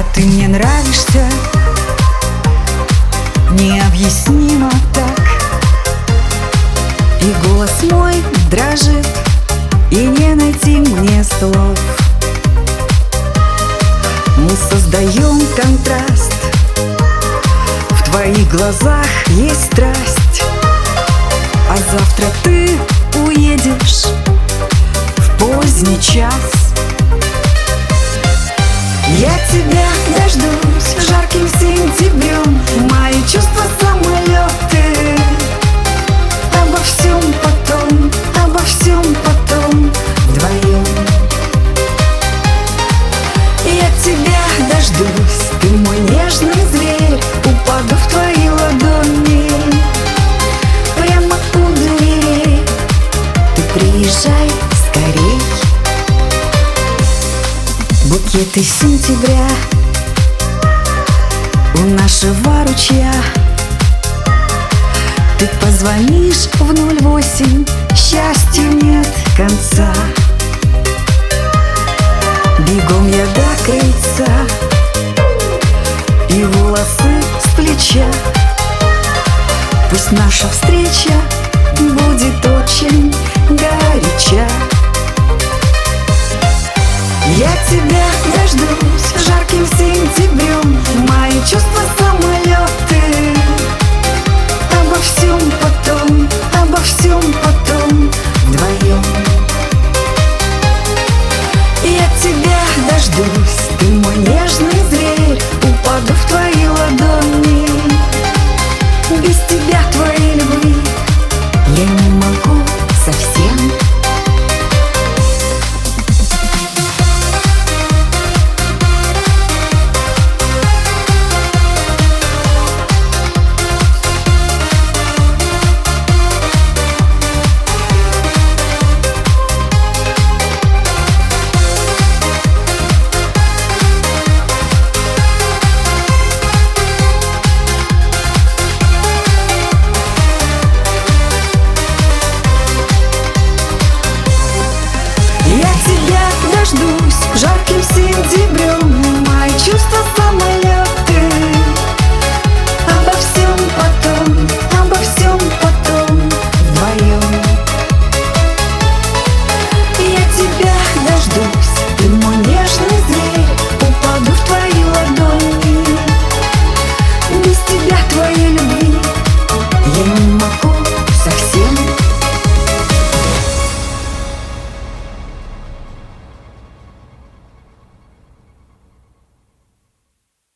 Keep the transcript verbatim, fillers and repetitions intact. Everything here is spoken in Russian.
А ты мне нравишься необъяснимо так. И голос мой дрожит, и не найти мне слов. Мы создаем контраст, в твоих глазах есть страсть. А завтра ты уедешь в поздний час. Я тебя дождусь жарким сентябрем. Мои чувства самолеты. Обо всем потом, обо всем потом вдвоем. Я тебя дождусь, ты мой нежный зверь. Упаду в твои ладони прямо у дверей. Ты приезжай скорей. Букеты сентября у нашего ручья. Ты позвонишь в ноль восемь, счастью нет конца. Бегом я до крыльца, и волосы с плеча. Пусть наша встреча будет очень горяча. Я тебя дождусь жарким сентябрем. Мои чувства самолеты. Обо всем потом, обо всем потом вдвоем. Я тебя дождусь, ты мой нежный